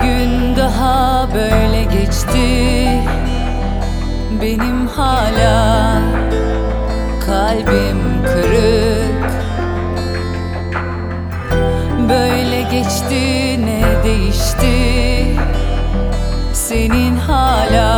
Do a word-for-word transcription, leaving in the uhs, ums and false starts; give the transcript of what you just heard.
gün daha böyle geçti. Benim hala kalbim kırık. Böyle geçti, ne değişti? Senin hala